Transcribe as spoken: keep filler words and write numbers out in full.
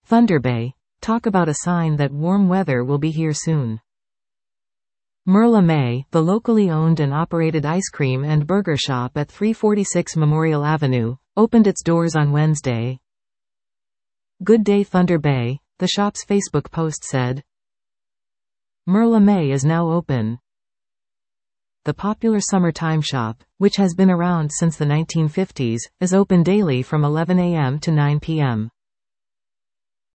Thunder Bay. Talk about a sign that warm weather will be here soon. Merle May, the locally owned and operated ice cream and burger shop at three forty-six Memorial Avenue, opened its doors on Wednesday. Good day Thunder Bay, the shop's Facebook post said. Merle May is now open. The popular summertime shop, which has been around since the nineteen fifties, is open daily from eleven a m to nine p m